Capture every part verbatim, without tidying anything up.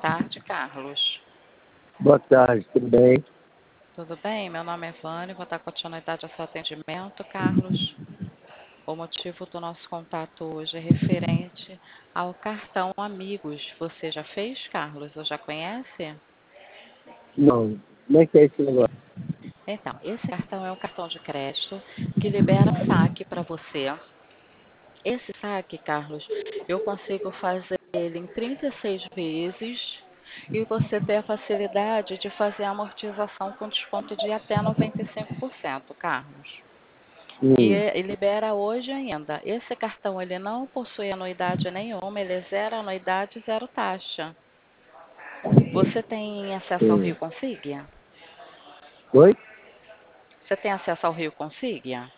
tarde, Carlos. Boa tarde, tudo bem? Tudo bem? Meu nome é Vânia, vou dar continuidade ao seu atendimento, Carlos. O motivo do nosso contato hoje é referente ao cartão Amigos. Você já fez, Carlos? Ou já conhece? Não. Como é que é esse negócio? Então, esse cartão é um cartão de crédito que libera saque para você. Esse saque, Carlos, eu consigo fazer ele em trinta e seis vezes e você tem a facilidade de fazer a amortização com desconto de até noventa e cinco por cento, Carlos. E, Hum, e libera hoje ainda. Esse cartão ele não possui anuidade nenhuma, ele é zero anuidade, zero taxa. Você tem acesso ao sim. Rio Consiglia? Oi? Você tem acesso ao Rio Consiglia?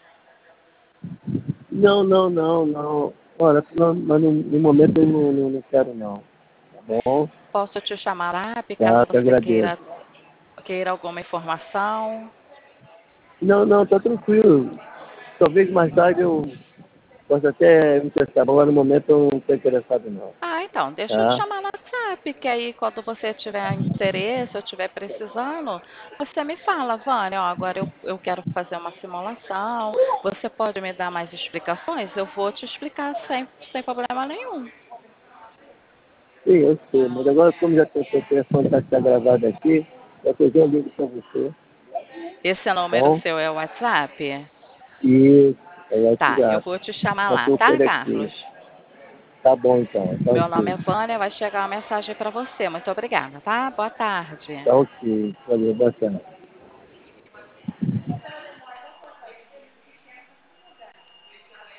Não, não, não, não. Olha, não, mas no, no momento eu não, não, não quero não. Tá bom? Posso te chamar lá, caso Tá, te você agradeço. queira, queira alguma informação? Não, não, tá tranquilo. Talvez mais tarde eu possa até me interessar. Agora no momento eu não estou interessado não. Ah, então, deixa eu te Tá? chamar no WhatsApp, que aí quando você tiver interesse ou estiver precisando, você me fala, Vânia, ó, agora eu, eu quero fazer uma simulação, você pode me dar mais explicações? Eu vou te explicar sem, sem problema nenhum. Sim, eu sei. Mas agora como já tem o seu telefone tá, tá gravado aqui, eu tô já ligo pra você. Tá Esse número bom? seu é o WhatsApp? E é o Tá, eu WhatsApp. vou te chamar Tá lá, tudo tá, por aqui. Carlos? Tá bom então, tá Meu nome ok. é Vânia, vai chegar uma mensagem para você. Muito obrigada, tá? Boa tarde. Tá ok. Valeu, boa tarde.